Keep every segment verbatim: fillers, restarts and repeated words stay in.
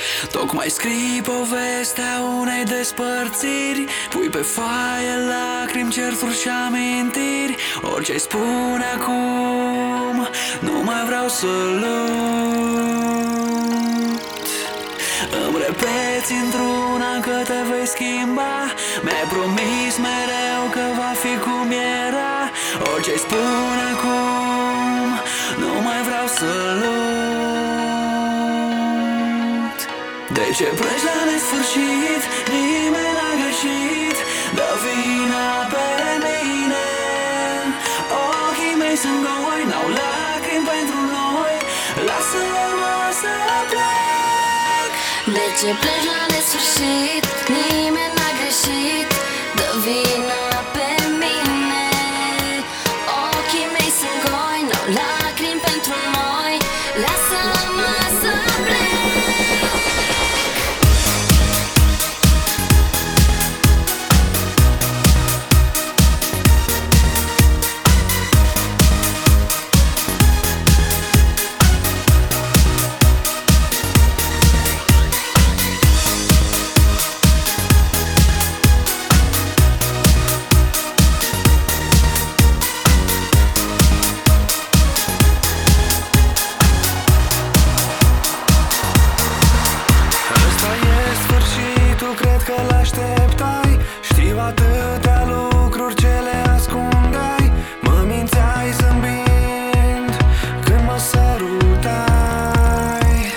Tocmai scrii povestea unei despărțiri, pui pe foaie lacrimi, certuri și amintiri. Orice-ai spune acum, nu mai vreau să lut. Îmi repeți într-una că te vei schimba, mi-ai promis mereu că va fi cum era. Orice-ai spune acum, nu mai vreau să lut. De ce pleci la nesfârșit? Nimeni n-a greșit, dă vina pe mine. Ochii mei sunt goi, n-au lacrimi pentru noi, lasă-mă să plec. De ce pleci la nesfârșit? Nimeni n-a greșit, dă vina pe mine. Ochii mei sunt goi, n-au lacrimi pentru noi, lasă-mă să plec. Cred că l-așteptai, știu atâtea lucruri ce le ascundeai. Mă mințeai zâmbind când mă sărutai.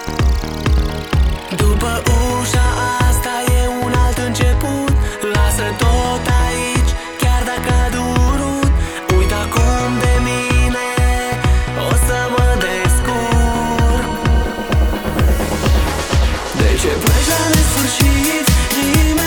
După ușa asta e un alt început, lasă tot aici, chiar dacă a durut. Uite acum de mine, o să mă descurc. De ce pleci la nesfârșit? Nimeni